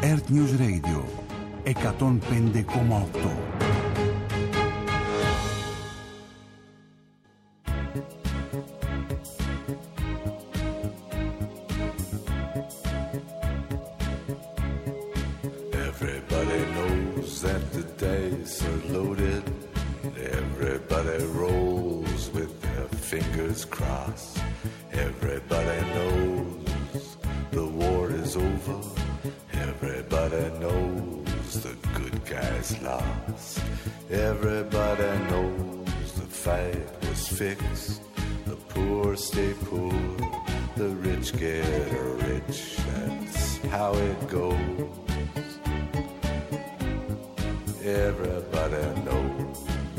Earth News Radio 105,8. Everybody knows that the dice are loaded. Everybody rolls with their fingers crossed. Everybody knows the war is over. Everybody knows the good guys lost. Everybody knows the fight was fixed. The poor stay poor, the rich get rich. That's how it goes. Everybody knows.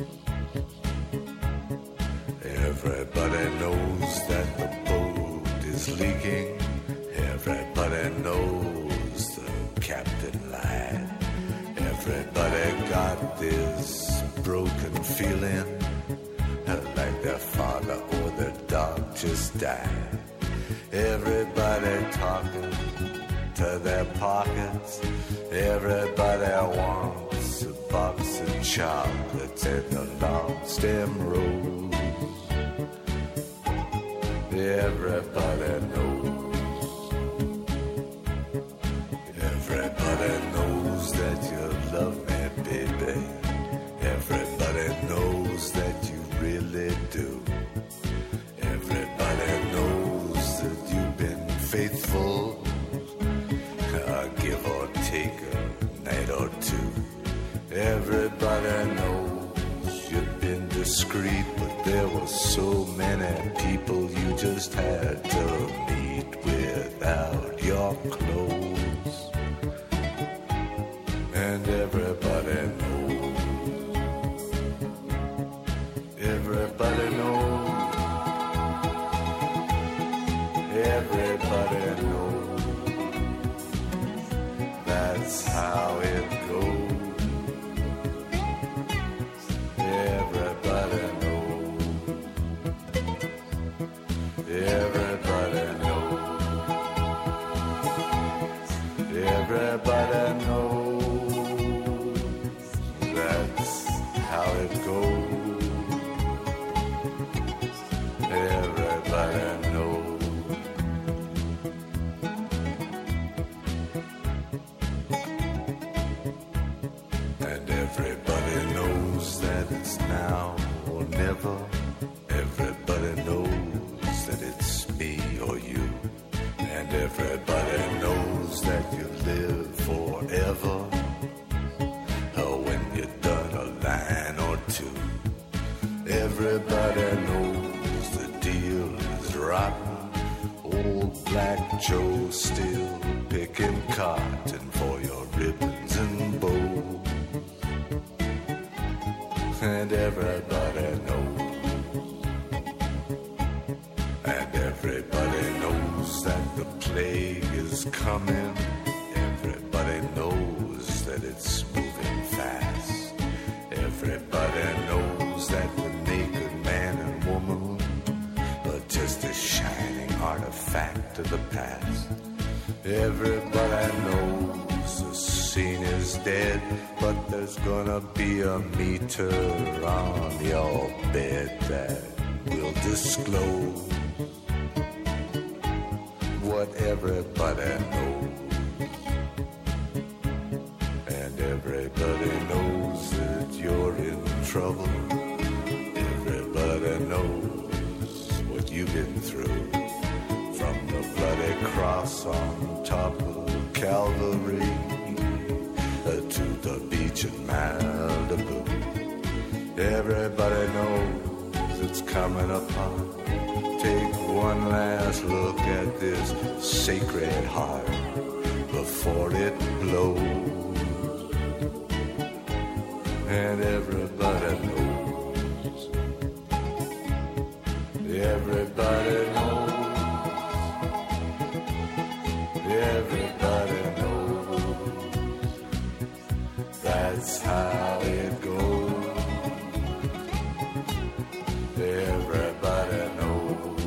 Everybody knows that the boat is leaking. Everybody knows the captain lied. Everybody got this broken feeling like their father or their dog just died. Everybody talking to their pockets. Everybody wants a box of chocolates and a long stem rose. Everybody knows. Everybody knows that you love me, baby. Everybody knows that you really do. Everybody knows that you've been faithful, give or take a night or two. Everybody knows you've been discreet, but there were so many people you just had to meet without your clothes. And everybody knows. Everybody knows. Everybody knows. That's how it goes. Everybody knows. Everybody knows. Everybody knows. That's how it goes. Everybody knows. And everybody knows that it's now or never. Everybody knows that it's me or you. And everybody knows that you live forever. Or when you're done a line or two. Everybody knows the deal is rotten. Old Black Joe still picking cotton for your ribbons and bows. And everybody knows. And everybody knows that the plague is coming. Everybody knows that it's moving fast. Everybody knows that the naked man and woman are just a shining artifact of the past. Everybody knows the scene is dead, but there's gonna be a meter on your bed that will disclose what everybody knows. And everybody knows that you're in trouble. Everybody knows what you've been through. From the bloody cross on top of Calvary to the beach in Malibu. Everybody knows it's coming upon. Take one last look at this sacred heart before it blows. And everybody knows. Everybody knows. Everybody knows. That's how it goes. Everybody knows.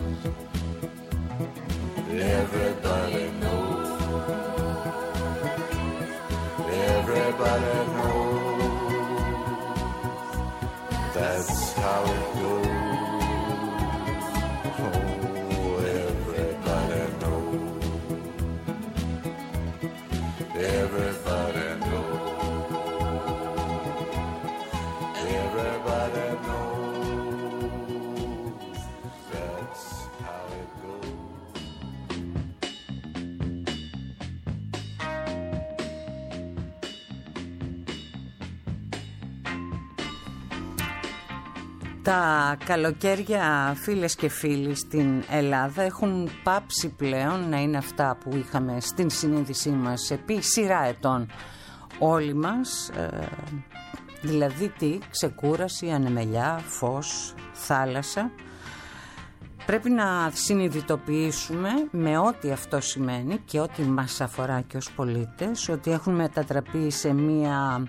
Everybody knows. how it goes. Oh, everybody knows. Everybody knows. Everybody knows. That's how it goes. Τα καλοκαίρια, φίλες και φίλοι, στην Ελλάδα έχουν πάψει πλέον να είναι αυτά που είχαμε στην συνείδησή μας επί σειρά ετών όλοι μας, δηλαδή τι, ξεκούραση, ανεμελιά, φως, θάλασσα. Πρέπει να συνειδητοποιήσουμε με ό,τι αυτό σημαίνει και ό,τι μας αφορά και ως πολίτες, ότι έχουν μετατραπεί σε μία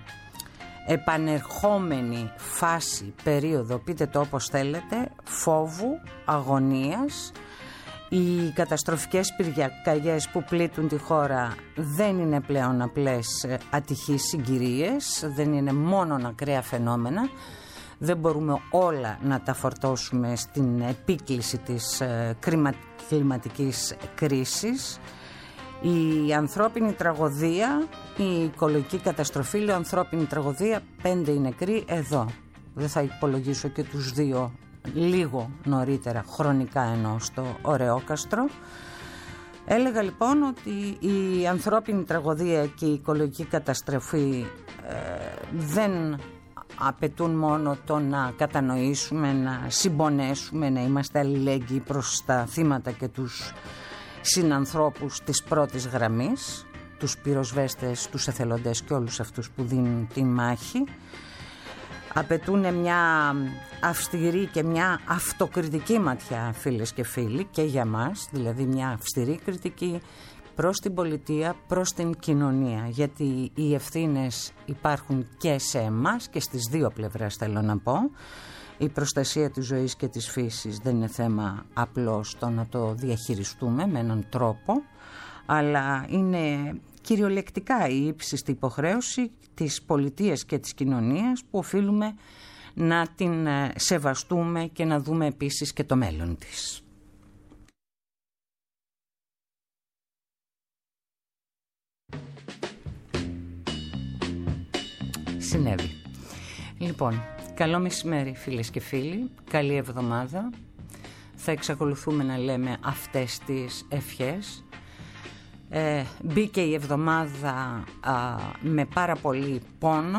επανερχόμενη φάση, περίοδο, πείτε το όπως θέλετε, φόβου, αγωνίας. Οι καταστροφικές πυρκαγιές που πλήττουν τη χώρα δεν είναι πλέον απλές ατυχείς συγκυρίες, δεν είναι μόνο ακραία φαινόμενα. Δεν μπορούμε όλα να τα φορτώσουμε στην επίκληση της κλιματικής κρίσης. Η ανθρώπινη τραγωδία, η οικολογική καταστροφή, λέω ανθρώπινη τραγωδία, 5 οι νεκροί εδώ. Δεν θα υπολογίσω και τους 2 λίγο νωρίτερα χρονικά ενώ στο Ωρεόκαστρο. Έλεγα λοιπόν ότι η ανθρώπινη τραγωδία και η οικολογική καταστροφή δεν απαιτούν μόνο το να κατανοήσουμε, να συμπονέσουμε, να είμαστε αλληλέγγυοι προς τα θύματα και τους συνανθρώπους της πρώτης γραμμής, τους πυροσβέστες, τους εθελοντές και όλους αυτούς που δίνουν τη μάχη. Απαιτούν μια αυστηρή και μια αυτοκριτική ματιά, φίλες και φίλοι, και για μας, δηλαδή μια αυστηρή κριτική προς την πολιτεία, προς την κοινωνία, γιατί οι ευθύνες υπάρχουν και σε εμάς και στις δύο πλευρές, θέλω να πω. Η προστασία της ζωής και της φύσης δεν είναι θέμα απλώς το να το διαχειριστούμε με έναν τρόπο, αλλά είναι κυριολεκτικά η ύψιστη υποχρέωση της πολιτείας και της κοινωνίας που οφείλουμε να την σεβαστούμε και να δούμε επίσης και το μέλλον της. Συνέβη. Λοιπόν, καλό μεσημέρι φίλες και φίλοι, καλή εβδομάδα. Θα εξακολουθούμε να λέμε αυτές τις ευχές. Μπήκε η εβδομάδα με πάρα πολύ πόνο,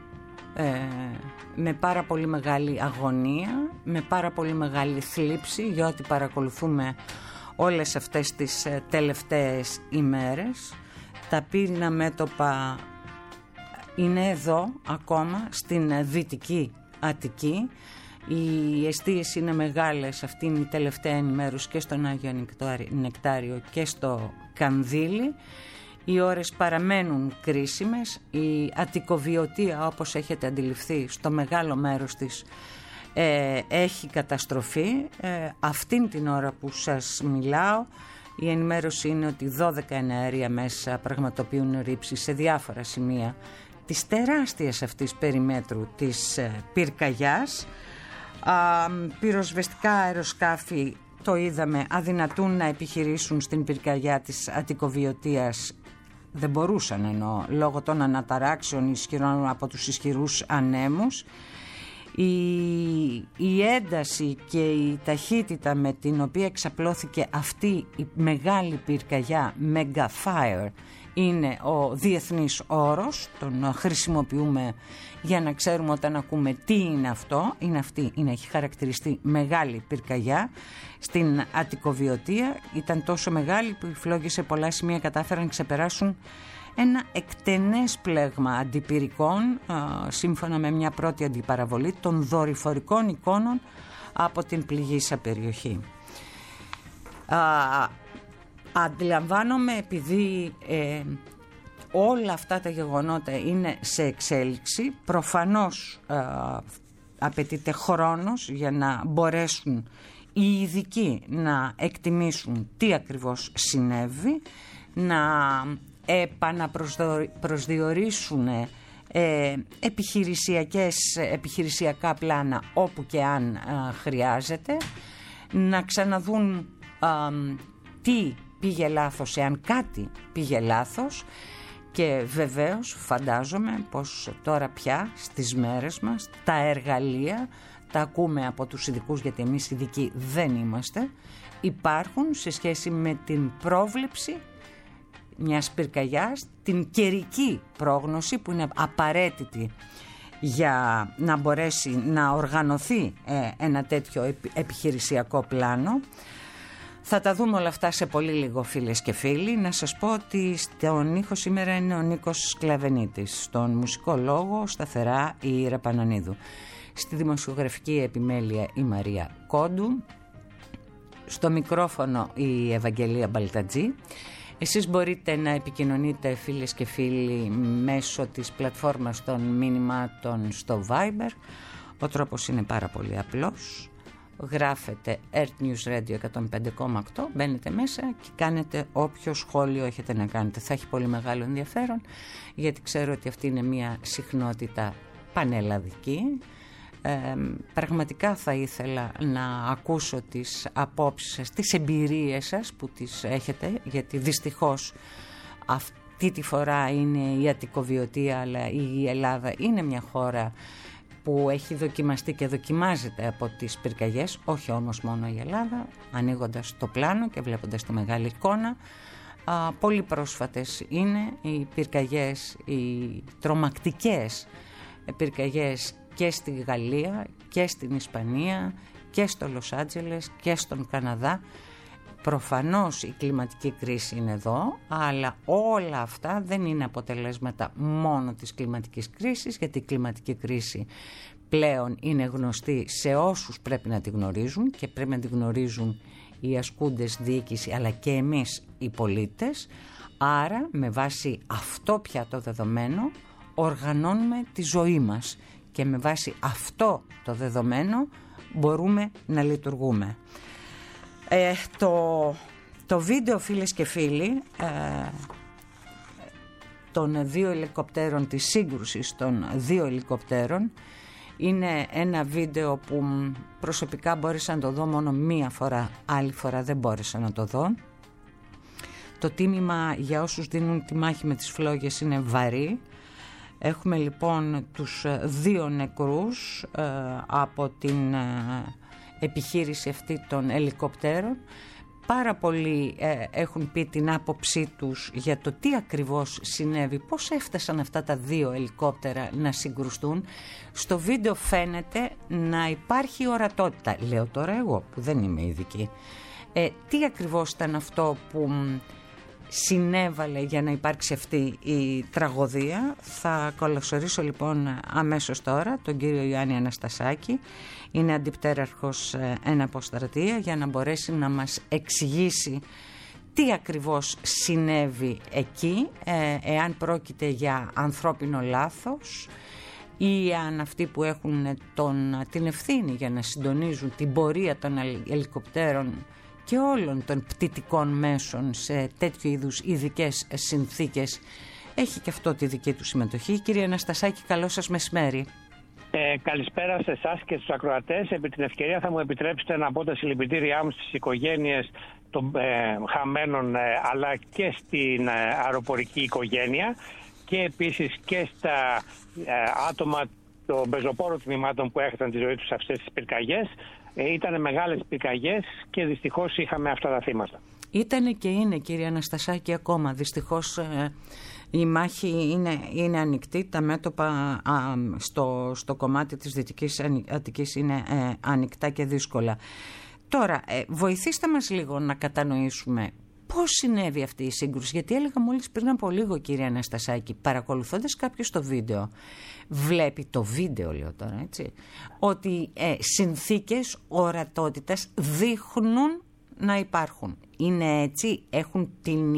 με πάρα πολύ μεγάλη αγωνία, με πάρα πολύ μεγάλη θλίψη για ό,τι παρακολουθούμε όλες αυτές τις τελευταίες ημέρες. Τα πύρινα μέτωπα είναι εδώ ακόμα στην Δυτική Αττική. Οι εστίες είναι μεγάλες, αυτή είναι η τελευταία ενημέρωση και στον Άγιο Νεκτάριο και στο Κανδύλι. Οι ώρες παραμένουν κρίσιμες. Η Αττικοβιωτία, όπως έχετε αντιληφθεί, στο μεγάλο μέρος της έχει καταστροφεί. Αυτήν την ώρα που σας μιλάω, η ενημέρωση είναι ότι 12 εναέρια μέσα πραγματοποιούν ρήψεις σε διάφορα σημεία της τεράστιας αυτής περιμέτρου της πυρκαγιάς. Πυροσβεστικά αεροσκάφη, το είδαμε, αδυνατούν να επιχειρήσουν στην πυρκαγιά της Αττικοβιωτίας. Δεν μπορούσαν, ενώ λόγω των αναταράξεων ισχυρών από τους ισχυρούς ανέμους. Η ένταση και η ταχύτητα με την οποία εξαπλώθηκε αυτή η μεγάλη πυρκαγιά, Mega Fire, είναι ο διεθνής όρος, τον χρησιμοποιούμε για να ξέρουμε όταν ακούμε τι είναι αυτό. Έχει χαρακτηριστεί μεγάλη πυρκαγιά στην Αττικοβιωτία. Ήταν τόσο μεγάλη που οι φλόγες σε πολλά σημεία κατάφεραν να ξεπεράσουν ένα εκτενές πλέγμα αντιπυρικών, σύμφωνα με μια πρώτη αντιπαραβολή των δορυφορικών εικόνων από την πληγήσα περιοχή. Αντιλαμβάνομαι, επειδή όλα αυτά τα γεγονότα είναι σε εξέλιξη, προφανώς απαιτείται χρόνος για να μπορέσουν οι ειδικοί να εκτιμήσουν τι ακριβώς συνέβη, να επαναπροσδιορίσουν επιχειρησιακά πλάνα όπου και αν χρειάζεται, να ξαναδούν τι πήγε λάθος, εάν κάτι πήγε λάθος. Και βεβαίως φαντάζομαι πως τώρα πια στις μέρες μας τα εργαλεία, τα ακούμε από τους ειδικούς, γιατί εμείς ειδικοί δεν είμαστε, υπάρχουν σε σχέση με την πρόβλεψη μιας πυρκαγιάς, την καιρική πρόγνωση που είναι απαραίτητη για να μπορέσει να οργανωθεί ένα τέτοιο επιχειρησιακό πλάνο. Θα τα δούμε όλα αυτά σε πολύ λίγο, φίλες και φίλοι. Να σας πω ότι στον ήχο σήμερα είναι ο Νίκος Σκλαβενίτης, στον μουσικό λόγο σταθερά η Ήρα Πανανίδου, στη δημοσιογραφική επιμέλεια η Μαρία Κόντου, στο μικρόφωνο η Ευαγγελία Μπαλτατζή. Εσείς μπορείτε να επικοινωνείτε, φίλες και φίλοι, μέσω της πλατφόρμας των μηνυμάτων στο Viber. Ο τρόπος είναι πάρα πολύ απλός. Γράφετε Earth News Radio 105,8, μπαίνετε μέσα και κάνετε όποιο σχόλιο έχετε να κάνετε. Θα έχει πολύ μεγάλο ενδιαφέρον, γιατί ξέρω ότι αυτή είναι μια συχνότητα πανελλαδική. Πραγματικά θα ήθελα να ακούσω τις απόψεις σας, τις εμπειρίες σας που τις έχετε, γιατί δυστυχώς αυτή τη φορά είναι η Αττικοβιωτία, αλλά η Ελλάδα είναι μια χώρα που έχει δοκιμαστεί και δοκιμάζεται από τις πυρκαγιές, όχι όμως μόνο η Ελλάδα, ανοίγοντας το πλάνο και βλέποντας τη μεγάλη εικόνα. Πολύ πρόσφατες είναι οι πυρκαγιές, οι τρομακτικές πυρκαγιές και στη Γαλλία και στην Ισπανία και στο Λος Άντζελες και στον Καναδά. Προφανώς η κλιματική κρίση είναι εδώ, αλλά όλα αυτά δεν είναι αποτελέσματα μόνο της κλιματικής κρίσης, γιατί η κλιματική κρίση πλέον είναι γνωστή σε όσους πρέπει να τη γνωρίζουν και πρέπει να τη γνωρίζουν οι ασκούντες διοίκηση, αλλά και εμείς οι πολίτες. Άρα με βάση αυτό πια το δεδομένο οργανώνουμε τη ζωή μας και με βάση αυτό το δεδομένο μπορούμε να λειτουργούμε. Το βίντεο, φίλες και φίλοι, των δύο ελικοπτέρων, της σύγκρουσης των δύο ελικοπτέρων, είναι ένα βίντεο που προσωπικά μπόρεσα να το δω μόνο μία φορά, άλλη φορά δεν μπόρεσα να το δω. Το τίμημα για όσους δίνουν τη μάχη με τις φλόγες είναι βαρύ. Έχουμε λοιπόν τους δύο νεκρούς από την επιχείρηση αυτή των ελικοπτέρων. Πάρα πολλοί έχουν πει την άποψή τους για το τι ακριβώς συνέβη, πώς έφτασαν αυτά τα δύο ελικόπτερα να συγκρουστούν. Στο βίντεο φαίνεται να υπάρχει ορατότητα. Λέω τώρα εγώ που δεν είμαι ειδική. Τι ακριβώς ήταν αυτό που συνέβαλε για να υπάρξει αυτή η τραγωδία? Θα καλωσορίσω λοιπόν αμέσως τώρα τον κύριο Ιωάννη Αναστασάκη. Είναι αντιπτέραρχος εναποστρατεία, για να μπορέσει να μας εξηγήσει τι ακριβώς συνέβη εκεί, εάν πρόκειται για ανθρώπινο λάθος ή αν αυτοί που έχουν την ευθύνη για να συντονίζουν την πορεία των ελικοπτέρων και όλων των πτυτικών μέσων σε τέτοιου είδους ειδικές συνθήκες έχει και αυτό τη δική του συμμετοχή. Κύριε Αναστασάκη, καλό σας μεσημέρι. Καλησπέρα σε εσάς και στους ακροατές. Επί την ευκαιρία θα μου επιτρέψετε να πω τα συλληπιτήριά μου στις οικογένειες των χαμένων, αλλά και στην αεροπορική οικογένεια και επίσης και στα άτομα των πεζοπόρων τμήματων που έχασαν τη ζωή τους σε αυτές τις πυρκαγιές. Ήταν μεγάλες πυρκαγιές και δυστυχώς είχαμε αυτά τα θύματα. Ήτανε και είναι, κύριε Αναστασάκη, ακόμα. Δυστυχώς η μάχη είναι ανοιχτή. Τα μέτωπα στο κομμάτι της Δυτικής Αττικής είναι ανοιχτά και δύσκολα. Τώρα, βοηθήστε μας λίγο να κατανοήσουμε πώς συνέβη αυτή η σύγκρουση. Γιατί έλεγα μόλις πριν από λίγο, κύριε Αναστασάκη, παρακολουθώντας κάποιος το βίντεο, βλέπει το βίντεο, λέω τώρα, έτσι, ότι συνθήκες ορατότητας δείχνουν να υπάρχουν. Είναι έτσι, έχουν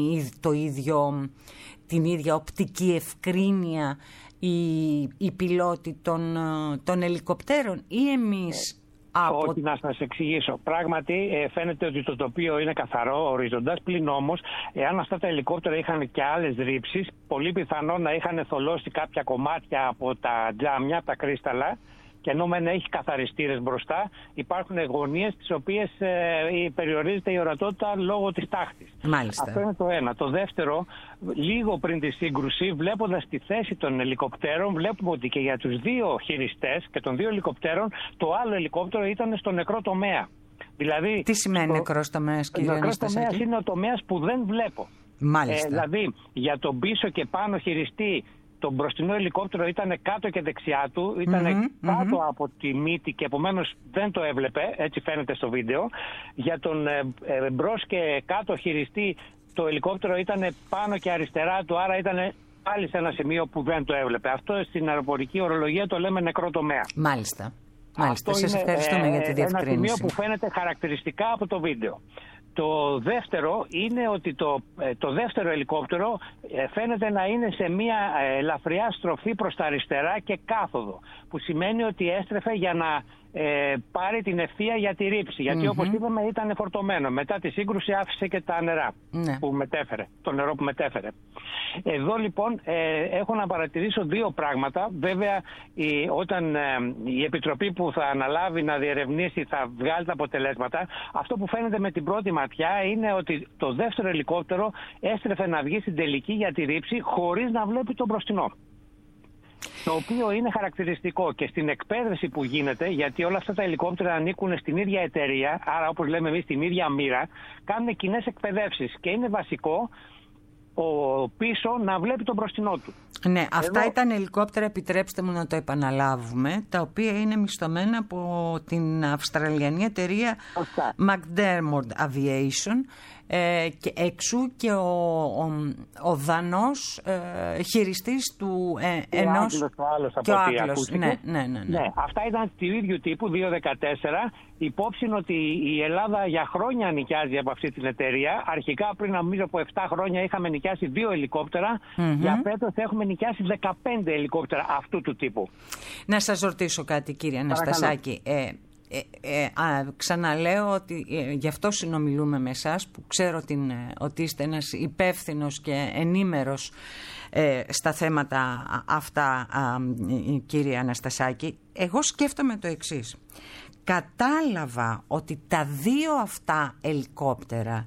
την ίδια οπτική ευκρίνεια οι πιλότοι των ελικοπτέρων, ή εμείς Όχι, να σας εξηγήσω. Πράγματι, φαίνεται ότι το τοπίο είναι καθαρό, ορίζοντας. Πλην όμως, εάν αυτά τα ελικόπτερα είχαν και άλλες ρήψεις, πολύ πιθανό να είχαν θολώσει κάποια κομμάτια από τα τζάμια, από τα κρίσταλα. Και ενώ μεν έχει καθαριστήρες μπροστά, υπάρχουν γωνίες τις οποίες περιορίζεται η ορατότητα λόγω της τάχτης. Μάλιστα. Αυτό είναι το ένα. Το δεύτερο, λίγο πριν τη σύγκρουση, βλέποντας τη θέση των ελικοπτέρων, βλέπουμε ότι και για τους δύο χειριστές και των δύο ελικοπτέρων, το άλλο ελικόπτερο ήταν στο νεκρό τομέα. Δηλαδή, τι σημαίνει νεκρός τομέας, κύριε Αναστασάκη? Νεκρός τομέας είναι ο τομέας που δεν βλέπω. Μάλιστα. Δηλαδή, για τον πίσω και πάνω χειριστή, το μπροστινό ελικόπτερο ήταν κάτω και δεξιά του, ήταν κάτω από τη μύτη και επομένως δεν το έβλεπε, έτσι φαίνεται στο βίντεο. Για τον μπρος και κάτω χειριστή, το ελικόπτερο ήταν πάνω και αριστερά του, άρα ήταν πάλι σε ένα σημείο που δεν το έβλεπε. Αυτό στην αεροπορική ορολογία το λέμε νεκρό τομέα. Μάλιστα. Σας ευχαριστούμε για τη διευκρίνηση. Ένα σημείο που φαίνεται χαρακτηριστικά από το βίντεο. Το δεύτερο είναι ότι το δεύτερο ελικόπτερο φαίνεται να είναι σε μια ελαφριά στροφή προς τα αριστερά και κάθοδο, που σημαίνει ότι έστρεφε για να πάρει την ευθεία για τη ρήψη, γιατί όπως είπαμε ήταν φορτωμένο. Μετά τη σύγκρουση άφησε και τα νερά που μετέφερε, το νερό που μετέφερε. Εδώ λοιπόν έχω να παρατηρήσω δύο πράγματα. Βέβαια όταν η επιτροπή που θα αναλάβει να διερευνήσει θα βγάλει τα αποτελέσματα, αυτό που φαίνεται με την πρώτη ματιά είναι ότι το δεύτερο ελικόπτερο έστρεφε να βγει στην τελική για τη ρήψη χωρίς να βλέπει τον μπροστινό. Το οποίο είναι χαρακτηριστικό και στην εκπαίδευση που γίνεται, γιατί όλα αυτά τα ελικόπτερα ανήκουν στην ίδια εταιρεία, άρα όπως λέμε εμείς στην ίδια μοίρα, κάνουν κοινές εκπαιδεύσεις και είναι βασικό ο πίσω να βλέπει τον μπροστινό του. Ναι, αυτά ήταν ελικόπτερα, επιτρέψτε μου να το επαναλάβουμε, τα οποία είναι μισθωμένα από την αυστραλιανή εταιρεία McDermott Aviation, και εξού και ο Δανός χειριστής του ενός και ο Άγγλος. Ναι. Αυτά ήταν του ίδιου τύπου, 214. Υπόψη είναι ότι η Ελλάδα για χρόνια νοικιάζει από αυτή την εταιρεία. Αρχικά πριν νομίζω από 7 χρόνια είχαμε νοικιάσει 2 ελικόπτερα. Για φέτος έχουμε νοικιάσει 15 ελικόπτερα αυτού του τύπου. Να σας ρωτήσω κάτι, κύριε Αναστασάκη. Ξαναλέω ότι γι' αυτό συνομιλούμε με εσάς, που ξέρω ότι είστε ένας υπεύθυνος και ενήμερος στα θέματα αυτά, κύριε Αναστασάκη. Εγώ σκέφτομαι το εξής. Κατάλαβα ότι τα δύο αυτά ελικόπτερα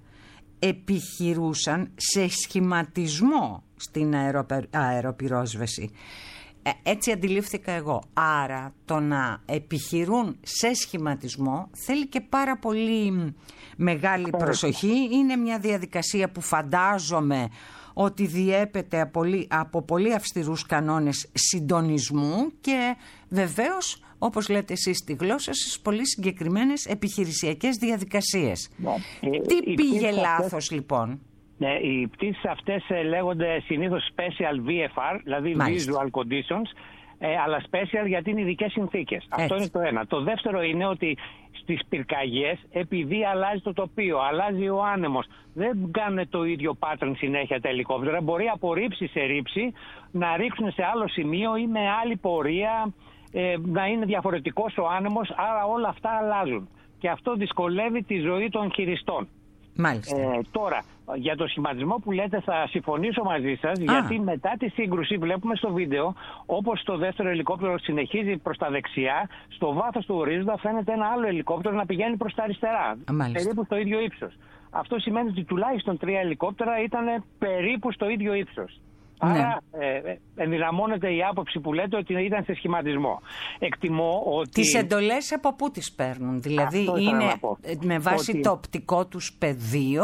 επιχειρούσαν σε σχηματισμό στην αεροπυρόσβεση. Έτσι αντιλήφθηκα εγώ. Άρα το να επιχειρούν σε σχηματισμό θέλει και πάρα πολύ μεγάλη προσοχή. Είναι μια διαδικασία που φαντάζομαι ότι διέπεται από πολύ αυστηρούς κανόνες συντονισμού και βεβαίως, όπως λέτε εσείς στη γλώσσα σας, πολύ συγκεκριμένες επιχειρησιακές διαδικασίες. Τι πήγε λάθος λοιπόν? Ναι, οι πτήσεις αυτές λέγονται συνήθως Special VFR, δηλαδή Visual Conditions, αλλά Special γιατί είναι ειδικές συνθήκες. Αυτό είναι το ένα. Το δεύτερο είναι ότι στις πυρκαγιές, επειδή αλλάζει το τοπίο, αλλάζει ο άνεμος, δεν κάνουν το ίδιο pattern συνέχεια τα ελικόπτερα. Μπορεί από ρήψη σε ρήψη να ρίξουν σε άλλο σημείο ή με άλλη πορεία, να είναι διαφορετικός ο άνεμος, άρα όλα αυτά αλλάζουν. Και αυτό δυσκολεύει τη ζωή των χειριστών. Μάλιστα. Τώρα, για το σχηματισμό που λέτε θα συμφωνήσω μαζί σας, γιατί μετά τη σύγκρουση βλέπουμε στο βίντεο, όπως το δεύτερο ελικόπτερο συνεχίζει προς τα δεξιά, στο βάθος του ορίζοντα φαίνεται ένα άλλο ελικόπτερο να πηγαίνει προς τα αριστερά, περίπου στο ίδιο ύψος. Αυτό σημαίνει ότι τουλάχιστον 3 ελικόπτερα ήταν περίπου στο ίδιο ύψος. Άρα ενδυναμώνεται η άποψη που λέτε ότι ήταν σε σχηματισμό. Εκτιμώ ότι... Τις εντολές από πού τις παίρνουν? Δηλαδή είναι με βάση το οπτικό τους πεδίο?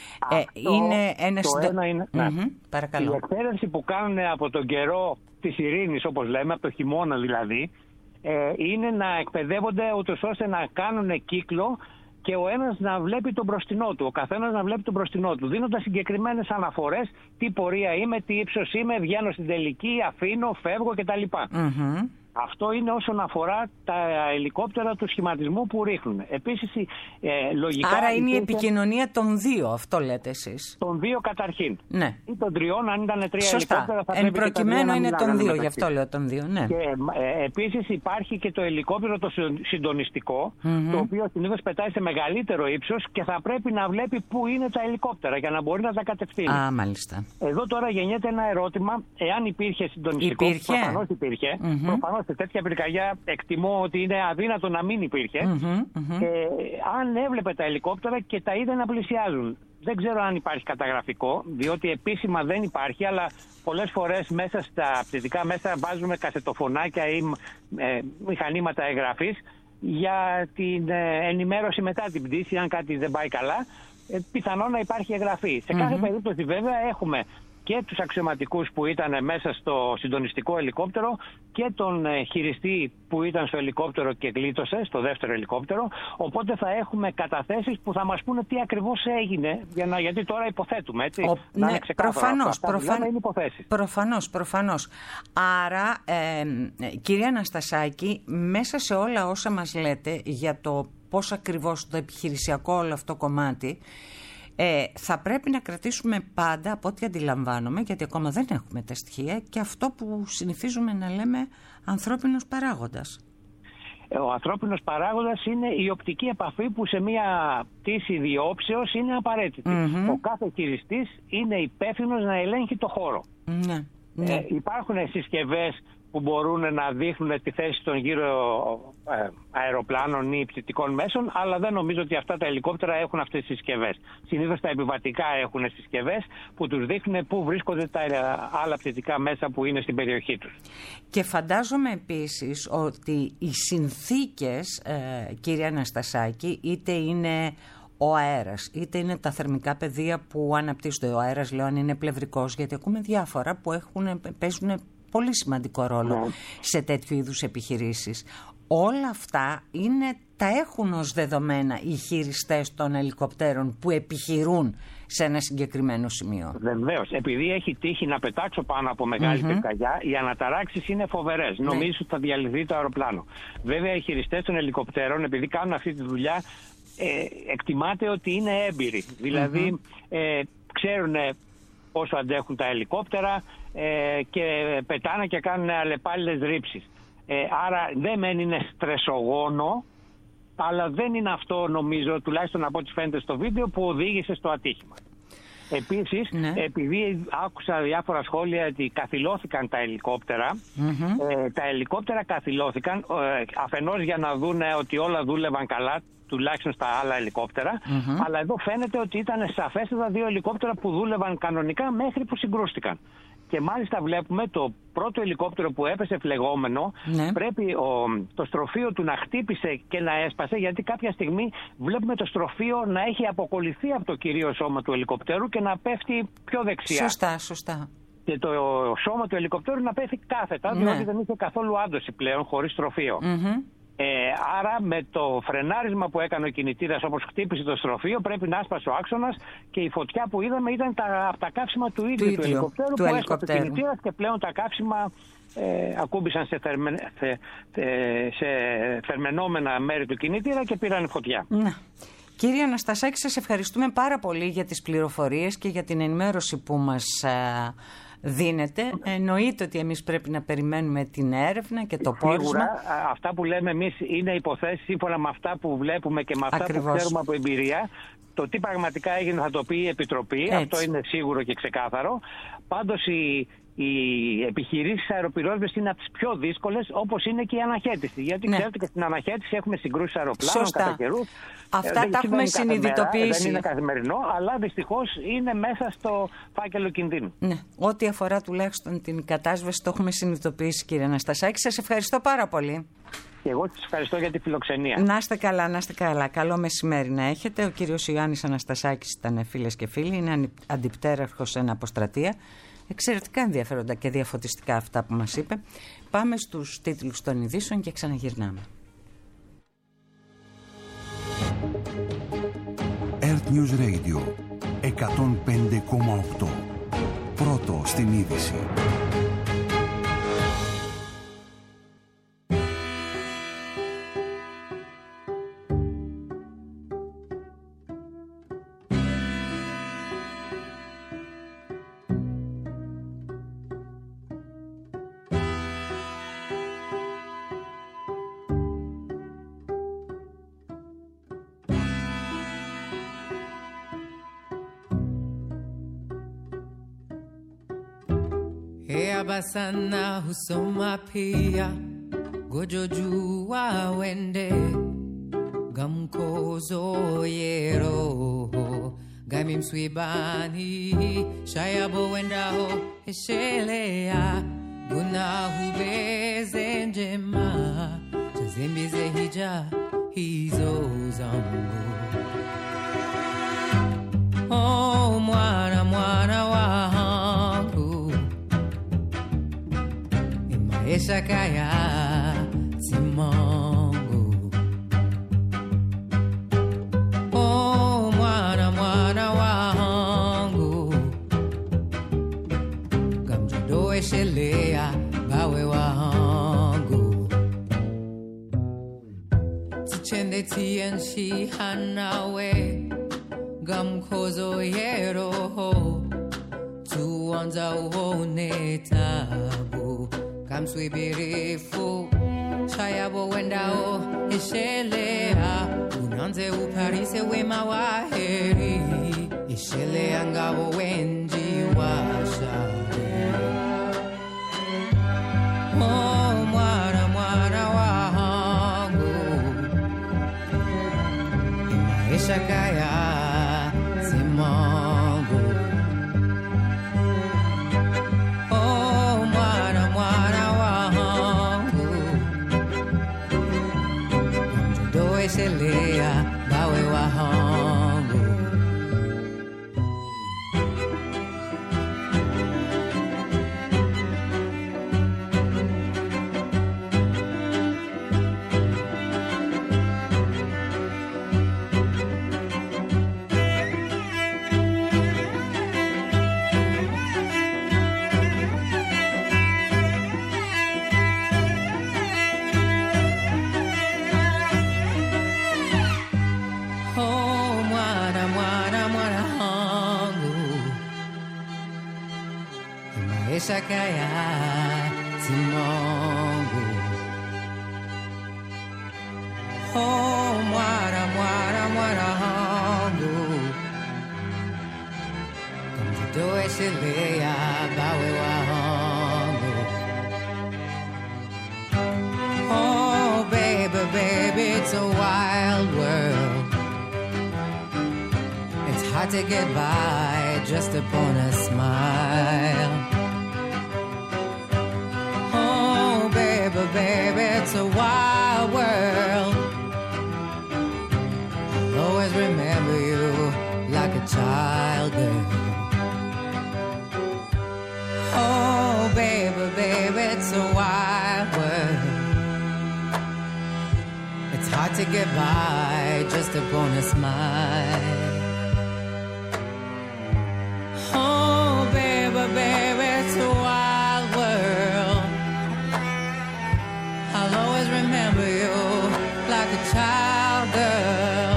Είναι ένας... Το ένα είναι... παρακαλώ. Η εκπαίδευση που κάνουν από τον καιρό της ειρήνης, όπως λέμε, από το χειμώνα δηλαδή, είναι να εκπαιδεύονται ούτως ώστε να κάνουν κύκλο και ο ένας να βλέπει τον μπροστινό του, ο καθένας να βλέπει τον μπροστινό του, δίνοντας συγκεκριμένες αναφορές, τι πορεία είμαι, τι ύψος είμαι, βγαίνω στην τελική, αφήνω, φεύγω κτλ. Αυτό είναι όσον αφορά τα ελικόπτερα του σχηματισμού που ρίχνουν. Επίσης, λογικά... Άρα είναι η επικοινωνία των δύο, αυτό λέτε εσείς. Των δύο καταρχήν. Ναι. Ή των τριών, αν ήταν 3 σωστά. ελικόπτερα θα πρέπει. Εν προκειμένου είναι των δύο, γι' αυτό λέω των δύο. Ναι. Και επίσης υπάρχει και το ελικόπτερο το συντονιστικό, το οποίο συνήθως πετάει σε μεγαλύτερο ύψος και θα πρέπει να βλέπει πού είναι τα ελικόπτερα για να μπορεί να τα κατευθύνει. Α, μάλιστα. Εδώ τώρα γεννιέται ένα ερώτημα, εάν υπήρχε συντονιστικό. Προφανώς υπήρχε. Προφανώς σε τέτοια πυρκαγιά εκτιμώ ότι είναι αδύνατο να μην υπήρχε. Αν έβλεπε τα ελικόπτερα και τα είδε να πλησιάζουν. Δεν ξέρω αν υπάρχει καταγραφικό, διότι επίσημα δεν υπάρχει, αλλά πολλές φορές μέσα στα πτυτικά μέσα βάζουμε κασετοφωνάκια ή μηχανήματα εγγραφής για την ενημέρωση μετά την πτήση, αν κάτι δεν πάει καλά, πιθανόν να υπάρχει εγγραφή. Σε κάθε περίπτωση βέβαια έχουμε και τους αξιωματικούς που ήταν μέσα στο συντονιστικό ελικόπτερο και τον χειριστή που ήταν στο ελικόπτερο και γλίτωσε, στο δεύτερο ελικόπτερο. Οπότε θα έχουμε καταθέσεις που θα μας πούνε τι ακριβώς έγινε, γιατί τώρα υποθέτουμε, έτσι. Να είναι ξεκάθαρο. Προφανώς. Άρα, κυρία Αναστασάκη, μέσα σε όλα όσα μας λέτε για το πώς ακριβώς το επιχειρησιακό όλο αυτό κομμάτι, θα πρέπει να κρατήσουμε πάντα, από ό,τι αντιλαμβάνομαι, γιατί ακόμα δεν έχουμε τα στοιχεία, και αυτό που συνηθίζουμε να λέμε ανθρώπινος παράγοντας. Ο ανθρώπινος παράγοντας είναι η οπτική επαφή που σε μια πτήση διόψεως είναι απαραίτητη. Ο κάθε χειριστής είναι υπεύθυνος να ελέγχει το χώρο. Υπάρχουν συσκευές που μπορούν να δείχνουν τη θέση των γύρω αεροπλάνων ή πτυτικών μέσων, αλλά δεν νομίζω ότι αυτά τα ελικόπτερα έχουν αυτές τις συσκευές. Συνήθως τα επιβατικά έχουν συσκευές που τους δείχνουν πού βρίσκονται τα άλλα πτυτικά μέσα που είναι στην περιοχή τους. Και φαντάζομαι επίσης ότι οι συνθήκες, κύριε Αναστασάκη, είτε είναι ο αέρας, είτε είναι τα θερμικά πεδία που αναπτύσσονται. Ο αέρας, λέω, αν είναι πλευρικός, γιατί ακούμε διάφορα που παίζουν πολύ σημαντικό ρόλο σε τέτοιου είδους επιχειρήσεις. Όλα αυτά τα έχουν ως δεδομένα οι χειριστές των ελικοπτέρων που επιχειρούν σε ένα συγκεκριμένο σημείο. Βεβαίως. Επειδή έχει τύχει να πετάξω πάνω από μεγάλη πυρκαγιά, οι αναταράξεις είναι φοβερές. Νομίζω ότι θα διαλυθεί το αεροπλάνο. Βέβαια, οι χειριστές των ελικοπτέρων, επειδή κάνουν αυτή τη δουλειά, εκτιμάται ότι είναι έμπειροι. Δηλαδή, ξέρουν πόσο αντέχουν τα ελικόπτερα και πετάνε και κάνουν αλλεπάλληλες ρήψεις. Άρα δεν είναι στρεσογόνο, αλλά δεν είναι αυτό, νομίζω, τουλάχιστον από ό,τι φαίνεται στο βίντεο, που οδήγησε στο ατύχημα. Επίσης, επειδή άκουσα διάφορα σχόλια ότι καθυλώθηκαν τα ελικόπτερα, τα ελικόπτερα καθυλώθηκαν αφενός για να δούνε ότι όλα δούλευαν καλά, τουλάχιστον στα άλλα ελικόπτερα, αλλά εδώ φαίνεται ότι ήταν σαφέστατα 2 ελικόπτερα που δούλευαν κανονικά μέχρι που συγκρούστηκαν. Και μάλιστα βλέπουμε το πρώτο ελικόπτερο που έπεσε φλεγόμενο, πρέπει το στροφείο του να χτύπησε και να έσπασε, γιατί κάποια στιγμή βλέπουμε το στροφείο να έχει αποκολληθεί από το κυρίω σώμα του ελικοπτέρου και να πέφτει πιο δεξιά. Σωστά. Και το σώμα του ελικοπτέρου να πέφτει κάθετα, διότι δεν είχε καθόλου άντωση πλέον, χωρίς στροφείο. Άρα με το φρενάρισμα που έκανε ο κινητήρας, όπως χτύπησε το στροφείο, πρέπει να άσπασε ο άξονας, και η φωτιά που είδαμε ήταν από τα καύσιμα του ίδιου του ελικοπτέρου που έσπασε ο κινητήρας, και πλέον τα καύσιμα ακούμπησαν σε θερμαινόμενα μέρη του κινητήρα και πήραν φωτιά. Κύριε Αναστασάκη, σας ευχαριστούμε πάρα πολύ για τις πληροφορίες και για την ενημέρωση που μας δίνεται. Εννοείται ότι εμείς πρέπει να περιμένουμε την έρευνα και το πόρισμα. Σίγουρα, αυτά που λέμε εμείς είναι υποθέσεις σύμφωνα με αυτά που βλέπουμε και με αυτά που ξέρουμε από εμπειρία. Το τι πραγματικά έγινε θα το πει η Επιτροπή. Αυτό είναι σίγουρο και ξεκάθαρο. Πάντως οι επιχειρήσεις αεροπυρόσβεσης είναι από τις πιο δύσκολες, όπως είναι και η αναχέτηση. Γιατί ξέρετε, και στην αναχέτηση έχουμε συγκρούσεις αεροπλάνων κατά καιρούς. Αυτά τα έχουμε συνειδητοποιήσει. Δεν είναι καθημερινό, αλλά δυστυχώς είναι μέσα στο φάκελο κινδύνου. Ό,τι αφορά τουλάχιστον την κατάσβεση το έχουμε συνειδητοποιήσει, κύριε Αναστασάκη. Σας ευχαριστώ πάρα πολύ. Και εγώ σας ευχαριστώ για τη φιλοξενία. Να είστε καλά. Καλό μεσημέρι να έχετε. Ο κύριος Ιωάννης Αναστασάκης ήταν, φίλες και φίλοι. Είναι αντιπτέραρχος σε ένα αποστρατεία. Εξαιρετικά ενδιαφέροντα και διαφωτιστικά αυτά που μας είπε. Πάμε στους τίτλους των ειδήσεων και ξαναγυρνάμε. Earth News Radio 105,8. Πρώτο στην είδηση. Abasana husoma pia gojojua wende gamkozo yero gamim swibani shayabo wendaho eshelea guna hubeze njema chazimbize hija hizo zangu. Oh mwana mwana wangu maisha kaya si Mungu. Oh mwana mwana wangu gamjodoe shelea bawe wangu tichende tienshi hanawe gamkozo yeroho tuanza uone tabu kamswibirifu chayabo wendao ishelea unanze uparise wema waheri ishelea ngabo wenji washari. Oh mwana mwana wangu imaisha kaya simangu. Oh mwana mwana wangu mjodoe shelea bawe wahangu. Kaya simongu. Oh mwana mwana mwana hangu kamjodoe shelea bawe wahangu. Oh baby baby it's a wild world, it's hard to get by just upon a smile. Baby, it's a wild world. I'll always remember you like a child girl. Oh, baby, baby, it's a wild world. It's hard to get by just upon a smile. Oh, baby, baby, it's a wild world. I'll always remember you like a child girl.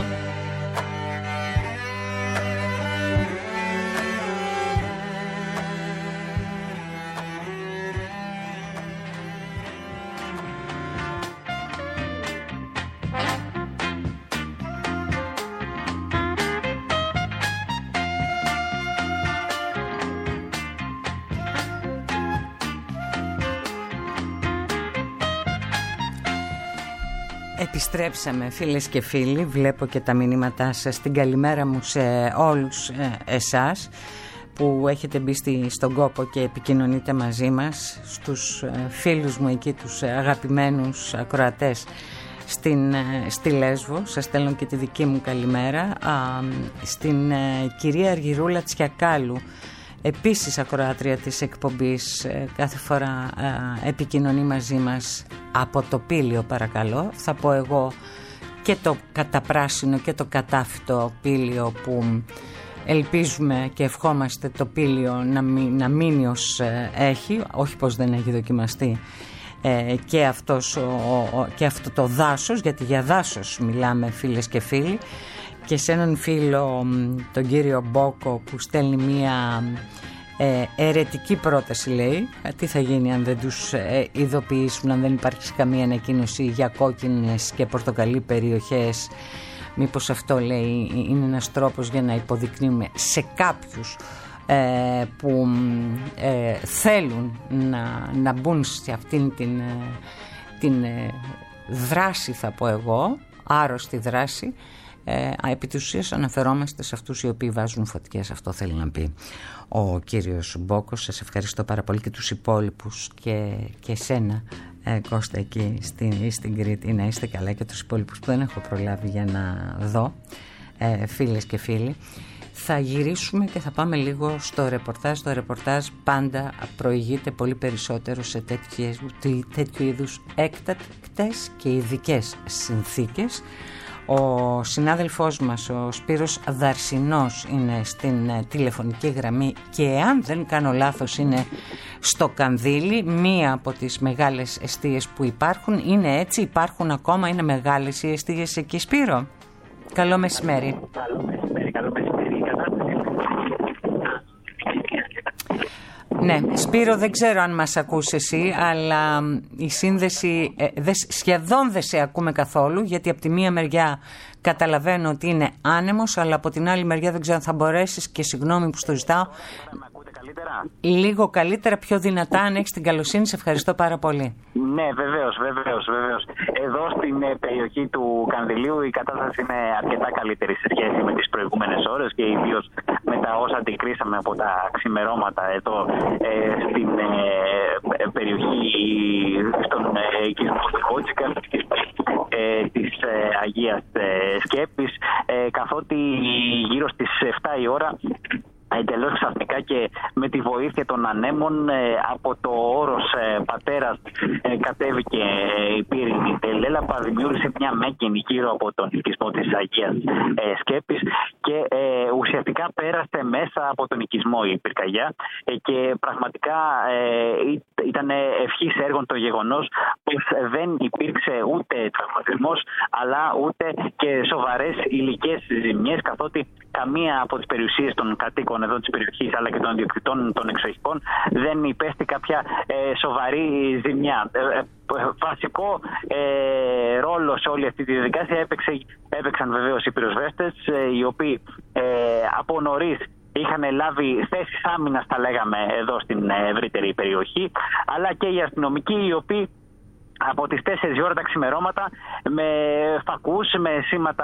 Επιστρέψαμε φίλες και φίλοι, βλέπω και τα μηνύματά σας. Την καλημέρα μου σε όλους εσάς που έχετε μπει στον κόπο και επικοινωνείτε μαζί μας, στους φίλους μου εκεί, τους αγαπημένους ακροατές στη Λέσβο. Σας στέλνω και τη δική μου καλημέρα. Στην κυρία Αργυρούλα Τσιακάλου, επίσης ακροάτρια της εκπομπής, κάθε φορά επικοινωνεί μαζί μας από το Πήλιο, παρακαλώ. Θα πω εγώ και το καταπράσινο και το κατάφυτο Πήλιο, που ελπίζουμε και ευχόμαστε το Πήλιο να μείνει ως έχει, όχι πως δεν έχει δοκιμαστεί και αυτό το δάσος, γιατί για δάσος μιλάμε φίλες και φίλοι. Και σε έναν φίλο, τον κύριο Μπόκο, που στέλνει μία αιρετική πρόταση, λέει, τι θα γίνει αν δεν τους ειδοποιήσουν, αν δεν υπάρχει καμία ανακοίνωση για κόκκινες και πορτοκαλί περιοχές. Μήπως αυτό, λέει, είναι ένας τρόπος για να υποδεικνύουμε σε κάποιους που θέλουν να μπουν σε αυτήν την δράση, θα πω εγώ, άρρωστη δράση. Επί της ουσίας αναφερόμαστε σε αυτούς οι οποίοι βάζουν φωτιές, αυτό θέλει να πει ο κύριος Μπόκος. Σας ευχαριστώ πάρα πολύ και τους υπόλοιπους και εσένα, Κώστα, εκεί στην Κρήτη, να είστε καλά, και τους υπόλοιπους που δεν έχω προλάβει για να δω, φίλες και φίλοι. Θα γυρίσουμε και θα πάμε λίγο στο ρεπορτάζ. Το ρεπορτάζ πάντα προηγείται πολύ περισσότερο σε τέτοιου είδους έκτακτες και ειδικές συνθήκες. Ο συνάδελφός μας, ο Σπύρος Δαρσινός, είναι στην τηλεφωνική γραμμή και αν δεν κάνω λάθος είναι στο Κανδύλι, μία από τις μεγάλες εστίες που υπάρχουν. Είναι έτσι, υπάρχουν ακόμα, είναι μεγάλες οι εστίες εκεί, Σπύρο? Καλό μεσημέρι. Ναι, Σπύρο, δεν ξέρω αν μας ακούς εσύ, αλλά η σύνδεση σχεδόν δεν σε ακούμε καθόλου, γιατί από τη μία μεριά καταλαβαίνω ότι είναι άνεμος, αλλά από την άλλη μεριά δεν ξέρω αν θα μπορέσεις, και συγγνώμη που στο ζητάω. Λίγο καλύτερα, πιο δυνατά, αν έχεις την καλοσύνη. Σε ευχαριστώ πάρα πολύ. Ναι, βεβαίως. Εδώ στην περιοχή του Κανδυλίου η κατάσταση είναι αρκετά καλύτερη σε σχέση με τις προηγούμενες ώρες και ιδίως με τα όσα αντικρίσαμε από τα ξημερώματα εδώ στην περιοχή, στον οικισμό της Χότσικα, της Αγίας Σκέπης, καθότι γύρω στις 7 η ώρα εντελώς ξαφνικά και με τη βοήθεια των ανέμων από το όρος Πατέρας κατέβηκε η πύρινη τελέλαπα, δημιούργησε μια μέγενη γύρω από τον οικισμό της Αγίας Σκέπης και ουσιαστικά πέρασε μέσα από τον οικισμό η πυρκαγιά και πραγματικά ήταν ευχής έργων το γεγονός πως δεν υπήρξε ούτε τραυματισμός αλλά ούτε και σοβαρές υλικές ζημιές, καθότι καμία από τις περιουσίες των κατοίκων εδώ της περιοχής αλλά και των ιδιοκτητών των εξοχικών δεν υπέστη κάποια σοβαρή ζημιά. Βασικό ρόλο σε όλη αυτή τη διαδικασία έπαιξαν βεβαίως οι πυροσβέστες, οι οποίοι από νωρίς είχαν λάβει θέσεις άμυνας, τα λέγαμε, εδώ στην ευρύτερη περιοχή, αλλά και οι αστυνομικοί, οι οποίοι από τις 4 η ώρα τα ξημερώματα με φακούς, με σήματα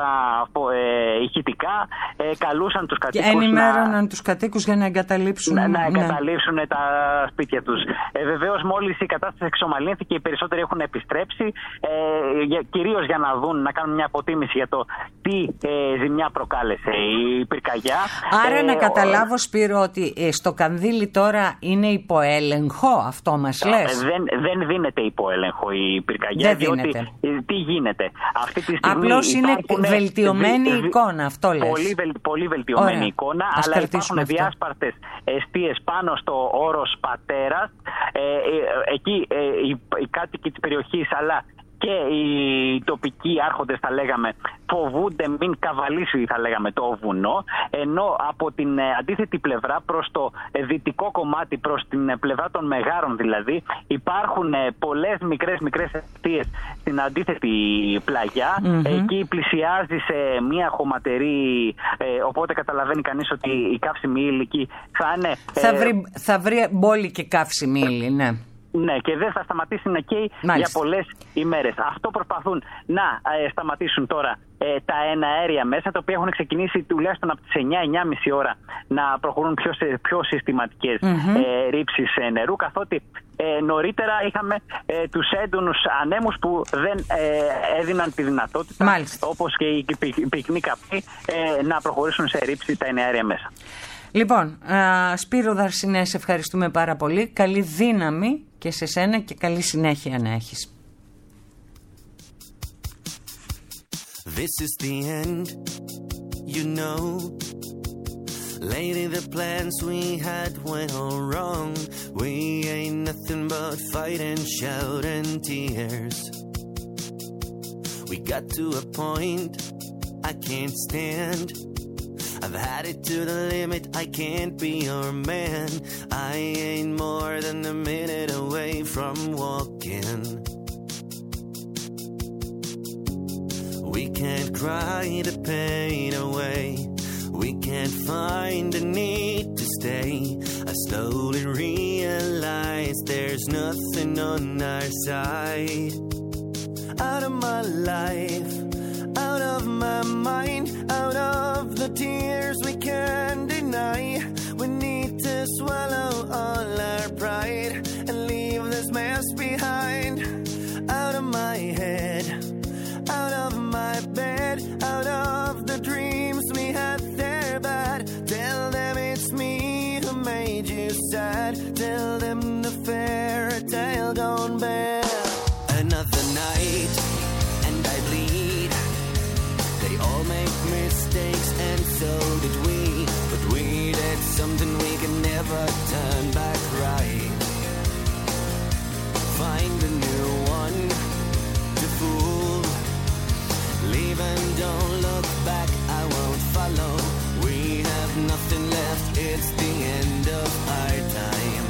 ηχητικά καλούσαν τους κατοίκους και ενημέρωναν τους κατοίκους για να εγκαταλείψουν, εγκαταλείψουν τα σπίτια τους. Βεβαίως μόλις η κατάσταση εξομαλύνθηκε, οι περισσότεροι έχουν επιστρέψει κυρίως για να δουν, να κάνουν μια αποτίμηση για το τι ζημιά προκάλεσε η πυρκαγιά. Άρα να καταλάβω, Σπύρο, ότι στο Κανδύλι τώρα είναι υποέλεγχο, αυτό μας λες? Δεν δίνεται υποέλεγχο η πυρκαγιά, διότι τι γίνεται αυτή τη στιγμή? Απλώς είναι βελτιωμένη εικόνα, αυτό λες? Πολύ βελτιωμένη. Ωραία. Εικόνα, αλλά υπάρχουν αυτό. διάσπαρτες εστίες πάνω στο όρος Πατέρας, εκεί οι κάτοικοι της περιοχής αλλά και οι τοπικοί άρχοντες, θα λέγαμε, φοβούνται μην καβαλήσει, θα λέγαμε, το βουνό, ενώ από την αντίθετη πλευρά, προς το δυτικό κομμάτι, προς την πλευρά των Μεγάρων δηλαδή, υπάρχουν πολλές μικρές αιστείες στην αντίθετη πλαγιά. Εκεί πλησιάζει σε μια χωματερή, οπότε καταλαβαίνει κανείς ότι η καύσιμη ύλη εκεί θα είναι... Θα βρει μπόλικη καύσιμη ύλη, ναι. Ναι, και δεν θα σταματήσει να καίει για πολλές ημέρες. Αυτό προσπαθούν να σταματήσουν τώρα τα εναέρια μέσα, τα οποία έχουν ξεκινήσει τουλάχιστον από τις 9-9.30 ώρα να προχωρούν πιο συστηματικές ρήψεις νερού, καθότι νωρίτερα είχαμε τους έντονους ανέμους που δεν έδιναν τη δυνατότητα, όπως και οι πυκνοί καπνοί, να προχωρήσουν σε ρήψεις τα εναέρια μέσα. Λοιπόν, Σπύρο Δαρσινέ, σε ευχαριστούμε πάρα πολύ. Καλή δύναμη και σε σένα και καλή συνέχεια να έχεις. This is the end, you know. Lately the plans we had went all wrong. We ain't nothing but fight and shout and tears. We got to a point I can't stand. I've had it to the limit, I can't be your man. I ain't more than a minute away from walking. We can't cry the pain away. We can't find the need to stay. I slowly realize there's nothing on our side. Out of my life, out of my mind, out of the tears we can't deny. We need to swallow all our pride and leave this mess behind. Out of my head, out of my bed, out of the dreams we had, they're bad. Tell them it's me who made you sad. Tell them the fairy tale gone bad. Another night and I bleed. They all make mistakes and so did we. But we did something we can never turn back right. Find a new one to fool. Leave and don't look back, I won't follow. We have nothing left, it's the end of our time.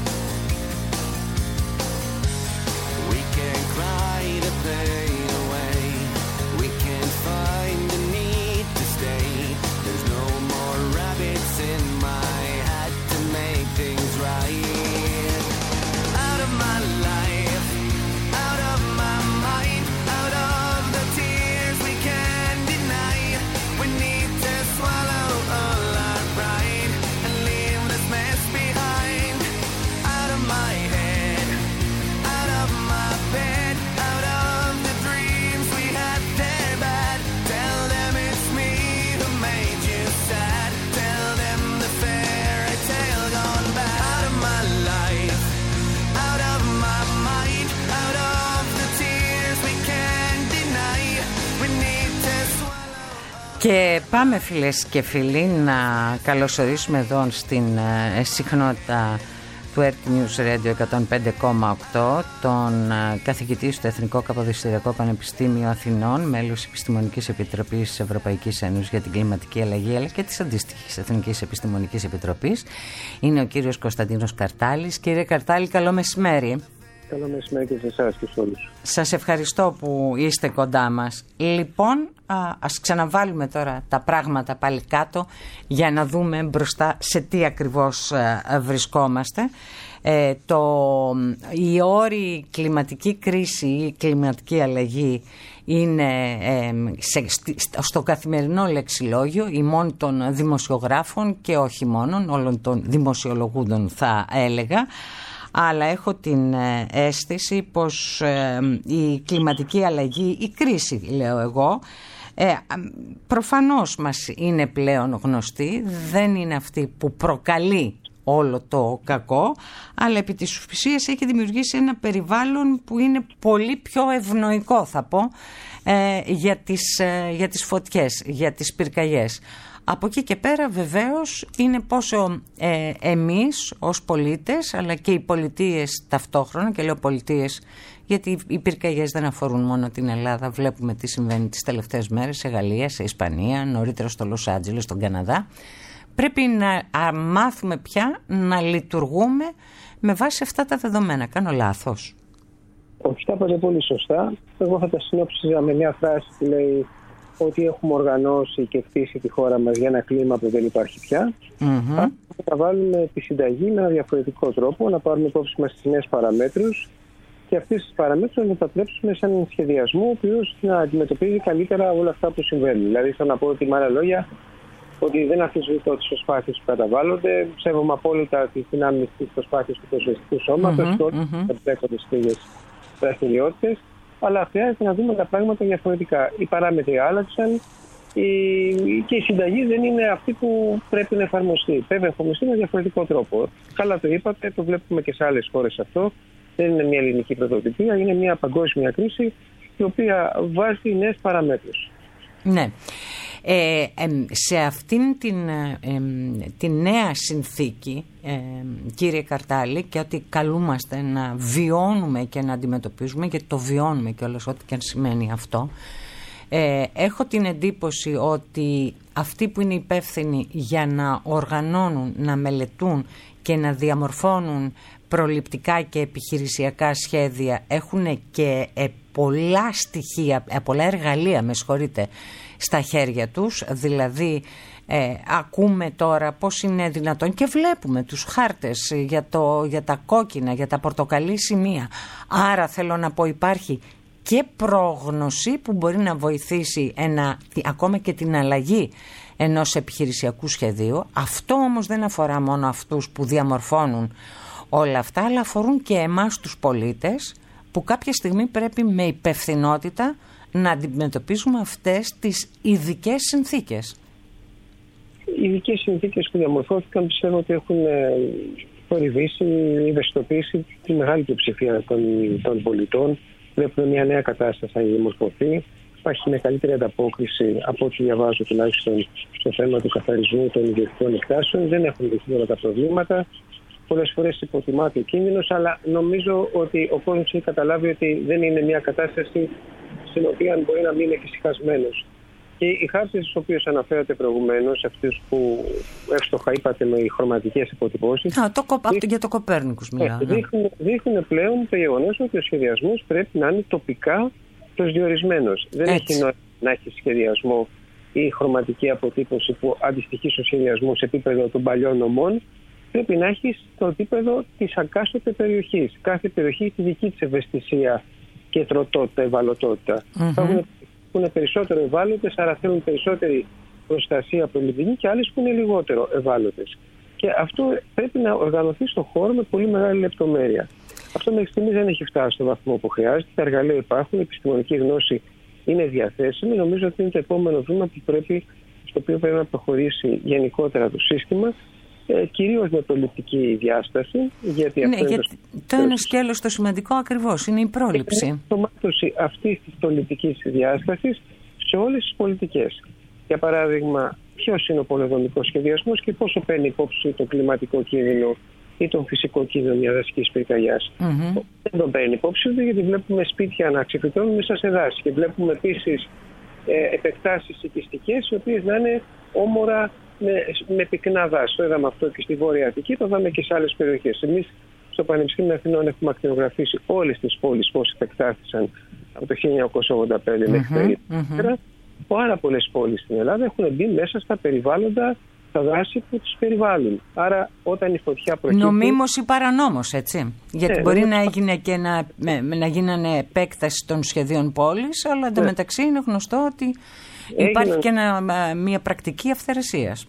We can't cry the pain away. We can't find the need to stay. There's no more rabbits in my hat to make things right. Out of my life, out of my mind, out of the tears we can't deny. We need to swallow all our pride and leave this mess behind. Out of my head, out of my bed, out of the dreams we had, they're bad. Tell them it's me who made you sad. Tell them the fairy tale gone bad. Out of my life, out of my mind, out of the tears we can't deny. We need to swallow. Και πάμε φίλες και φίλοι να καλωσορίσουμε εδώ στην συχνότητα του Earth News Radio 105,8 τον καθηγητή στο Εθνικό Καποδιστριακό Πανεπιστήμιο Αθηνών, μέλος Επιστημονικής Επιτροπής της Ευρωπαϊκής Ένωσης για την Κλιματική Αλλαγή αλλά και της αντίστοιχης Εθνικής Επιστημονικής Επιτροπής. Είναι ο κύριος Κωνσταντίνος Καρτάλης. Κύριε Καρτάλη, καλό μεσημέρι. Καλό μεσημέρι και σε εσάς και σε όλους. Σας ευχαριστώ που είστε κοντά μας. Λοιπόν, ας ξαναβάλουμε τώρα τα πράγματα πάλι κάτω για να δούμε μπροστά σε τι ακριβώς βρισκόμαστε. Η όρη κλιματική κρίση ή κλιματική αλλαγή είναι στο καθημερινό λεξιλόγιο ημών των δημοσιογράφων και όχι μόνον, όλων των δημοσιολογούντων θα έλεγα. Αλλά έχω την αίσθηση πως η κλιματική αλλαγή, η κρίση λέω εγώ, προφανώς μας είναι πλέον γνωστή, δεν είναι αυτή που προκαλεί όλο το κακό, αλλά επί της ουσίας έχει δημιουργήσει ένα περιβάλλον που είναι πολύ πιο ευνοϊκό, θα πω, για τις φωτιές, για τις πυρκαγιές. Από εκεί και πέρα βεβαίως είναι πόσο εμείς ως πολίτες, αλλά και οι πολιτείες ταυτόχρονα, και λέω πολιτείες γιατί οι πυρκαγιές δεν αφορούν μόνο την Ελλάδα, βλέπουμε τι συμβαίνει τις τελευταίες μέρες σε Γαλλία, σε Ισπανία, νωρίτερα στο Λος Άντζελες, στον Καναδά. Πρέπει να μάθουμε πια να λειτουργούμε με βάση αυτά τα δεδομένα. Κάνω λάθος? Όχι, τα είπατε πολύ σωστά. Εγώ θα τα συνόψιζα με μια φράση που λέει ότι έχουμε οργανώσει και χτίσει τη χώρα μας για ένα κλίμα που δεν υπάρχει πια. Θα βάλουμε τη συνταγή με ένα διαφορετικό τρόπο, να πάρουμε υπόψη μας τις νέες παραμέτρους και αυτές τις παραμέτρους να μετατρέψουμε σε έναν σχεδιασμό ο οποίος να αντιμετωπίζει καλύτερα όλα αυτά που συμβαίνουν. Δηλαδή, θέλω να πω ότι με άλλα λόγια, ότι δεν αμφισβητώ τις προσπάθειες που καταβάλλονται, σέβομαι απόλυτα τις δυνάμεις της προσπάθειας του πυροσβεστικού σώματος και όλοι εμπλέκονται στις ίδιες δραστηριότητες, αλλά χρειάζεται να δούμε τα πράγματα διαφορετικά. Οι παράμετροι άλλαξαν και η συνταγή δεν είναι αυτή που πρέπει να εφαρμοστεί. Πρέπει να εφαρμοστεί με διαφορετικό τρόπο. Καλά το είπατε, το βλέπουμε και σε άλλες χώρες αυτό. Δεν είναι μια ελληνική πρωτοτυπία, είναι μια παγκόσμια κρίση η οποία βάζει νέες παραμέτρους. Ναι. Σε αυτήν την νέα συνθήκη, κύριε Καρτάλη, και ότι καλούμαστε να βιώνουμε και να αντιμετωπίζουμε, και το βιώνουμε κιόλας ό,τι και αν σημαίνει αυτό, έχω την εντύπωση ότι αυτοί που είναι υπεύθυνοι για να οργανώνουν, να μελετούν και να διαμορφώνουν προληπτικά και επιχειρησιακά σχέδια έχουν και πολλά στοιχεία, πολλά εργαλεία, στα χέρια τους, δηλαδή ακούμε τώρα πώς είναι δυνατόν και βλέπουμε τους χάρτες για τα κόκκινα, για τα πορτοκαλί σημεία. Άρα θέλω να πω υπάρχει και πρόγνωση που μπορεί να βοηθήσει ακόμα και την αλλαγή ενός επιχειρησιακού σχεδίου. Αυτό όμως δεν αφορά μόνο αυτούς που διαμορφώνουν όλα αυτά, αλλά αφορούν και εμάς τους πολίτες, που κάποια στιγμή πρέπει με υπευθυνότητα να αντιμετωπίσουμε αυτές τις ειδικές συνθήκες. Οι ειδικές συνθήκες που διαμορφώθηκαν πιστεύω ότι έχουν θορυβήσει, ευαισθητοποιήσει τη μεγάλη πλειοψηφία των πολιτών. Βλέπουμε μια νέα κατάσταση να διαμορφωθεί. Υπάρχει μια καλύτερη ανταπόκριση από ό,τι διαβάζω τουλάχιστον στο θέμα του καθαρισμού των ιδιωτικών εκτάσεων. Δεν έχουν λυθεί όλα τα προβλήματα. Πολλές φορές υποτιμάται ο κίνδυνος, αλλά νομίζω ότι ο κόσμος έχει καταλάβει ότι δεν είναι μια κατάσταση στην οποία μπορεί να μείνει εφησυχασμένος. Και οι χάρτες στους οποίους αναφέρατε προηγουμένως, αυτούς που εύστοχα είπατε με οι χρωματικές υποτυπώσεις, για το Κοπέρνικους μιλάω. Δείχνουν πλέον το γεγονός ότι ο σχεδιασμός πρέπει να είναι τοπικά προσδιορισμένος. Δεν έχει νόημα να έχει σχεδιασμό ή χρωματική αποτύπωση που αντιστοιχεί στο σχεδιασμό σε επίπεδο των παλιών νομών. Πρέπει να έχει στο επίπεδο της ακάστοτε περιοχής. Κάθε περιοχή έχει τη δική της ευαισθησία και τροτότητα, ευαλωτότητα. Που είναι περισσότερο ευάλωτες, άρα θέλουν περισσότερη προστασία προληπτική, και άλλες που είναι λιγότερο ευάλωτες. Και αυτό πρέπει να οργανωθεί στον χώρο με πολύ μεγάλη λεπτομέρεια. Αυτό μέχρι στιγμής δεν έχει φτάσει στο βαθμό που χρειάζεται. Τα εργαλεία υπάρχουν, η επιστημονική γνώση είναι διαθέσιμη. Νομίζω ότι είναι το επόμενο βήμα στο οποίο πρέπει να προχωρήσει γενικότερα το σύστημα, κυρίως με προληπτική διάσταση. Γιατί το ένα σκέλος το σημαντικό ακριβώς είναι η πρόληψη. Είναι η ενσωμάτωση αυτής της προληπτικής διάστασης σε όλες τις πολιτικές. Για παράδειγμα, ποιος είναι ο πολεοδομικός σχεδιασμός και πόσο παίρνει υπόψη το κλιματικό κίνδυνο ή τον φυσικό κίνδυνο μια δασικής πυρκαγιάς. Δεν τον παίρνει υπόψη, γιατί βλέπουμε σπίτια να ξεφυτρώνουν μέσα σε δάση, και βλέπουμε επίσης επεκτάσεις οικιστικές, οι οποίες να είναι όμορα με πυκνά δάση. Το είδαμε αυτό και στη Βόρεια Αττική, το είδαμε και σε άλλες περιοχές. Εμείς στο Πανεπιστήμιο Αθηνών έχουμε ακτινογραφήσει όλες τις πόλεις πώς επεκτάθησαν από το 1985 μέχρι τώρα. Πάρα πολλές πόλεις στην Ελλάδα έχουν μπει μέσα στα περιβάλλοντα, στα δάση που τους περιβάλλουν. Άρα όταν η φωτιά προκύπτει... Νομίμως ή παρανόμως, έτσι. Γιατί μπορεί να έγινε και να γίνανε επέκταση των σχεδίων πόλης, αλλά εντωμεταξύ είναι γνωστό ότι υπάρχει και μια πρακτική αυθαιρεσίας.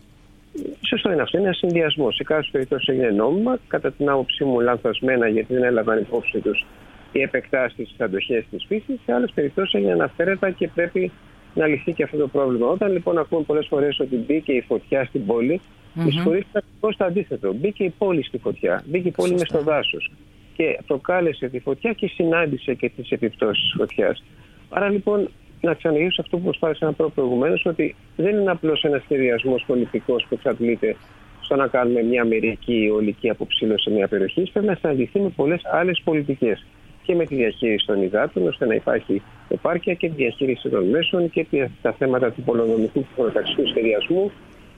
Σωστό είναι αυτό. Είναι ένα συνδυασμό. Σε κάποιες περιπτώσεις έγινε νόμιμα, κατά την άποψή μου λανθασμένα, γιατί δεν έλαβαν υπόψη τους οι επεκτάσεις στις αντοχές της φύσης. Σε άλλες περιπτώσεις έγιναν αυθαίρετα και πρέπει να λυθεί και αυτό το πρόβλημα. Όταν λοιπόν ακούμε πολλές φορές ότι μπήκε η φωτιά στην πόλη, οι φορείς ήταν ακριβώς το αντίθετο. Μπήκε η πόλη στη φωτιά. Μπήκε η πόλη μες στο δάσος. Και προκάλεσε τη φωτιά και συνάντησε και τις επιπτώσεις της φωτιάς. Άρα λοιπόν, να ξαναγυρίσω αυτό που προσπάθησα να πω προηγουμένως, ότι δεν είναι απλώς ένας σχεδιασμός πολιτικός που εξαντλείται στο να κάνουμε μια μερική ολική αποψήλωση σε μια περιοχή. Πρέπει να συναντηθεί με πολλές άλλες πολιτικές. Και με τη διαχείριση των υδάτων, ώστε να υπάρχει επάρκεια, και τη διαχείριση των μέσων και τα θέματα του πολεοδομικού και χωροταξικού σχεδιασμού.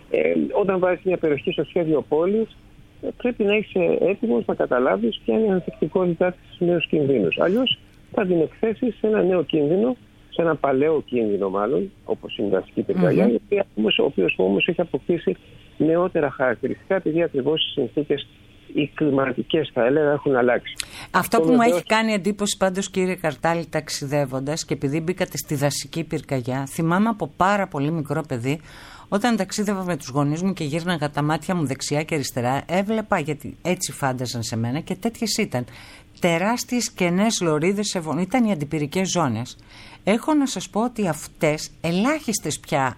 Όταν βάζεις μια περιοχή στο σχέδιο πόλης, πρέπει να είσαι έτοιμος να καταλάβεις ποια είναι η ανθεκτικότητά της στους νέους κινδύνους. Αλλιώς θα την εκθέσεις σε ένα νέο κίνδυνο, σε ένα παλαιό κίνδυνο μάλλον, όπως είναι η δασική πυρκαγιά, ο οποίος όμως έχει αποκτήσει νεότερα χαρακτηριστικά, επειδή ακριβώς οι συνθήκες οι κλιματικές, θα έλεγα, έχουν αλλάξει. Αυτό που μου έχει κάνει εντύπωση πάντως, κύριε Καρτάλη, ταξιδεύοντας, και επειδή μπήκατε στη δασική πυρκαγιά, θυμάμαι από πάρα πολύ μικρό παιδί, όταν ταξίδευα με τους γονείς μου και γύρναγα τα μάτια μου δεξιά και αριστερά, έβλεπα, γιατί έτσι φάνταζαν σε μένα και τέτοιες ήταν, τεράστιες κενές λωρίδες σε βωμό. Ήταν οι αντιπυρικές ζώνες. Έχω να σας πω ότι αυτές ελάχιστες πια,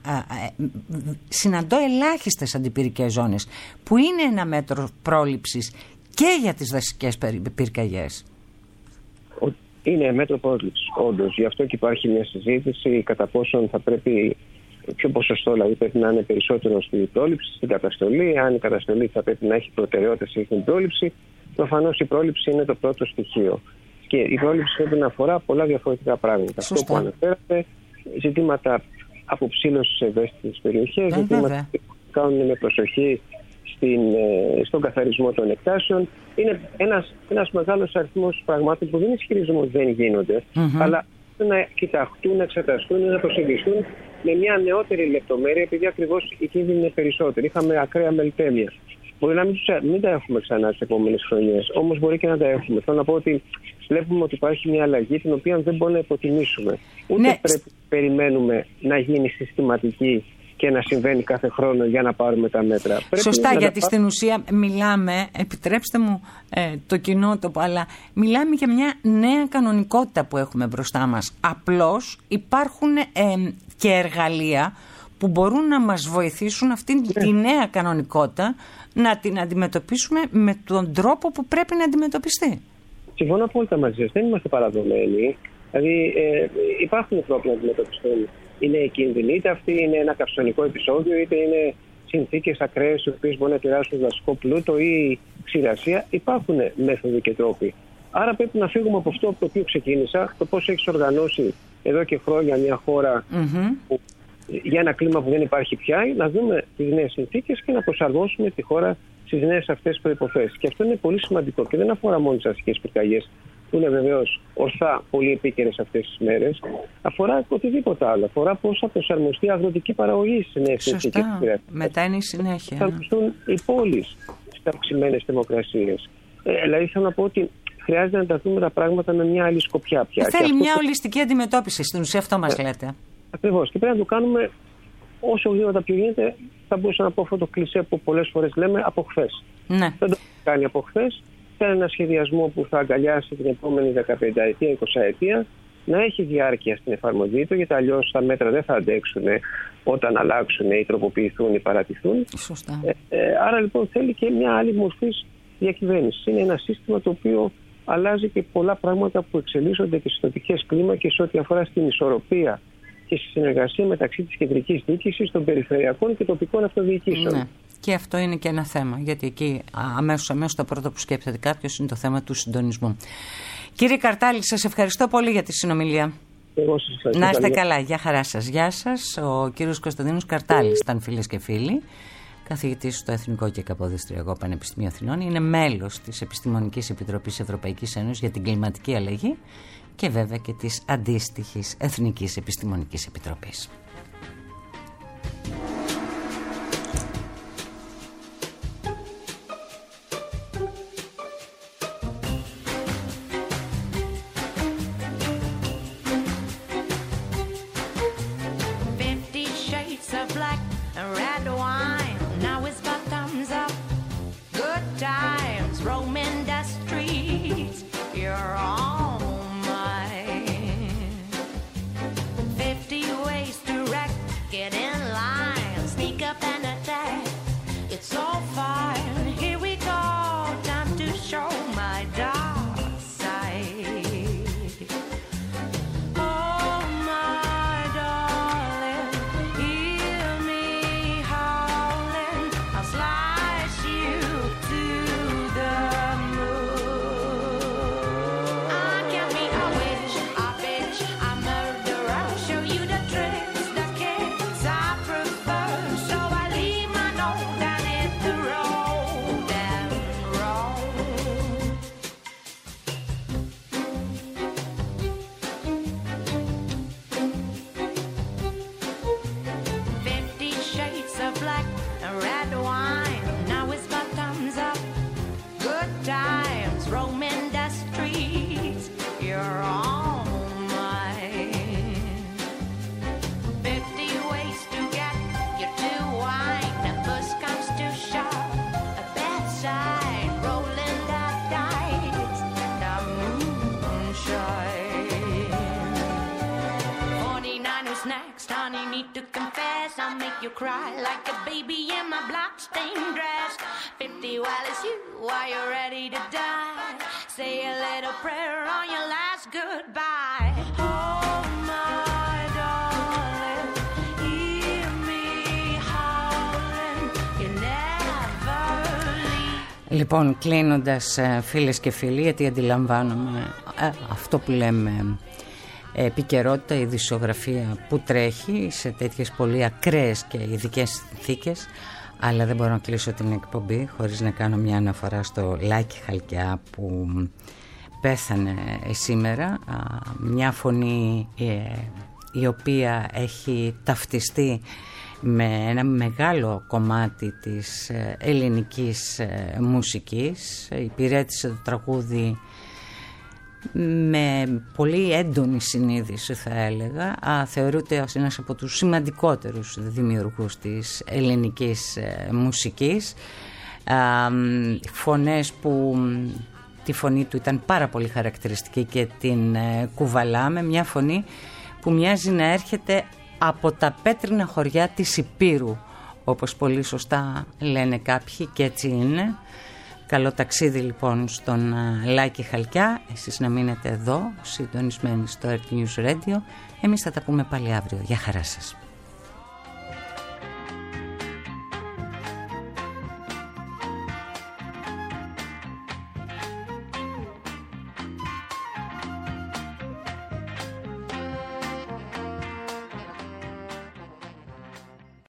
συναντώ ελάχιστες αντιπυρικές ζώνες, που είναι ένα μέτρο πρόληψης και για τις δασικές πυρκαγιές. Είναι μέτρο πρόληψης, όντως. Γι' αυτό και υπάρχει μια συζήτηση κατά πόσον θα πρέπει, ποιο ποσοστό δηλαδή πρέπει να είναι περισσότερο στην πρόληψη, στην καταστολή, αν η καταστολή θα πρέπει να έχει προτεραιότητα στην πρόληψη. Προφανώς η πρόληψη είναι το πρώτο στοιχείο. Και η πρόληψη πρέπει να αφορά πολλά διαφορετικά πράγματα. Σωστά. Αυτό που αναφέρατε, ζητήματα αποψήλωσης σε ευαίσθητες περιοχές, ζητήματα που κάνουν με προσοχή στον καθαρισμό των εκτάσεων. Είναι ένας μεγάλος αριθμός πραγμάτων που δεν ισχυρίζομαι ότι δεν γίνονται, αλλά να κοιταχτούν, να εξεταστούν, να προσεγγιστούν με μια νεότερη λεπτομέρεια, επειδή ακριβώς οι κίνδυνοι είναι περισσότεροι. Είχαμε ακραία μελτέμια. Μπορεί να μην τα έχουμε ξανά τις επόμενες χρονιές, όμως μπορεί και να τα έχουμε. Θέλω να πω ότι βλέπουμε ότι υπάρχει μια αλλαγή την οποία δεν μπορούμε να υποτιμήσουμε. Ούτε πρέπει να περιμένουμε να γίνει συστηματική και να συμβαίνει κάθε χρόνο για να πάρουμε τα μέτρα. Σωστά, γιατί στην ουσία μιλάμε, επιτρέψτε μου το κοινότοπο, αλλά μιλάμε για μια νέα κανονικότητα που έχουμε μπροστά μας. Απλώς υπάρχουν και εργαλεία που μπορούν να μας βοηθήσουν αυτήν τη νέα κανονικότητα να την αντιμετωπίσουμε με τον τρόπο που πρέπει να αντιμετωπιστεί. Συμφωνώ απόλυτα μαζί σας. Δεν είμαστε παραδομένοι. Δηλαδή υπάρχουν τρόποι να αντιμετωπιστούν. Είναι κίνδυνοι, είτε αυτή είναι ένα καυσονικό επεισόδιο, είτε είναι συνθήκες ακραίες οι οποίες μπορεί να επηρεάσουν το δασικό πλούτο ή ξηρασία. Υπάρχουν μέθοδοι και τρόποι. Άρα πρέπει να φύγουμε από αυτό από το οποίο ξεκίνησα, το πώς έχεις οργανώσει εδώ και χρόνια μια χώρα που, για ένα κλίμα που δεν υπάρχει πια, να δούμε τις νέες συνθήκες και να προσαρμόσουμε τη χώρα στις νέες αυτές προϋποθέσεις. Και αυτό είναι πολύ σημαντικό και δεν αφορά μόνο τις αστικές πυρκαγιές, που είναι βεβαίως ορθά πολύ επίκαιρες αυτές τις μέρες, αφορά οτιδήποτε άλλο. Αφορά πώς θα προσαρμοστεί η αγροτική παραγωγή στις νέες συνθήκες. Μετά είναι η συνέχεια. Θα προσαρμοστούν οι πόλεις στις αυξημένες θερμοκρασίες. Δηλαδή θέλω να πω ότι χρειάζεται να τα δούμε τα πράγματα με μια άλλη σκοπιά πια. Θέλει μια ολιστική αντιμετώπιση, στην ουσία αυτό μας λέτε. Ακριβώς. Και πρέπει να το κάνουμε όσο γρήγορα πιο γίνεται. Θα μπορούσα να πω αυτό το κλισέ που πολλές φορές λέμε από χθες. Ναι. Δεν το κάνει από χθες. Θέλει ένα σχεδιασμό που θα αγκαλιάσει την επόμενη 15ετία, 20ετία, να έχει διάρκεια στην εφαρμογή του, γιατί αλλιώς τα μέτρα δεν θα αντέξουν όταν αλλάξουν ή τροποποιηθούν ή παρατηθούν. Σωστά. Άρα λοιπόν θέλει και μια άλλη μορφή διακυβέρνηση. Είναι ένα σύστημα το οποίο αλλάζει και πολλά πράγματα που εξελίσσονται και στις τοπικές κλίμακες ό,τι αφορά στην ισορροπία και στη συνεργασία μεταξύ της κεντρικής διοίκησης, των περιφερειακών και τοπικών αυτοδιοικήσεων. Ναι. Και αυτό είναι και ένα θέμα, γιατί εκεί αμέσως το πρώτο που σκέφτεται κάποιος είναι το θέμα του συντονισμού. Κύριε Καρτάλη, σας ευχαριστώ πολύ για τη συνομιλία. Εγώ σας ευχαριστώ. Να είστε καλά. Γεια χαρά σας. Γεια σας. Ο κύριος Κωνσταντίνος Καρτάλης ήταν, φίλες και φίλοι, καθηγητής στο Εθνικό και Καποδιστριακό Πανεπιστήμιο Αθηνών. Είναι μέλος της Επιστημονικής Επιτροπής Ευρωπαϊκής Ένωσης για την Κλιματική Αλλαγή και βέβαια και της αντίστοιχης Εθνικής Επιστημονικής Επιτροπής. Cry like a baby in my blood-stained dress. 50 while it's you, are you ready to die? Say a little prayer on your last goodbye. Oh my darling, hear me howling, you never leave. Λοιπόν, κλείνοντας, φίλες και φίλοι, γιατί αντιλαμβάνομαι αυτό που λέμε επικαιρότητα, η δισογραφία που τρέχει σε τέτοιες πολύ ακραίες και ειδικές συνθήκες, αλλά δεν μπορώ να κλείσω την εκπομπή χωρίς να κάνω μια αναφορά στο Λάκη Χαλκιά που πέθανε σήμερα, μια φωνή η οποία έχει ταυτιστεί με ένα μεγάλο κομμάτι της ελληνικής μουσικής. Υπηρέτησε το τραγούδι με πολύ έντονη συνείδηση, θα έλεγα. Θεωρείται ως ένας από τους σημαντικότερους δημιουργούς της ελληνικής μουσικής. Φωνές που τη φωνή του ήταν πάρα πολύ χαρακτηριστική και την κουβαλάμε, μια φωνή που μοιάζει να έρχεται από τα πέτρινα χωριά της Υπήρου, όπως πολύ σωστά λένε κάποιοι, και έτσι είναι. Καλό ταξίδι λοιπόν στον Λάκη Χαλκιά, εσείς να μείνετε εδώ συντονισμένοι στο Earth News Radio. Εμείς θα τα πούμε πάλι αύριο. Γεια χαρά σας.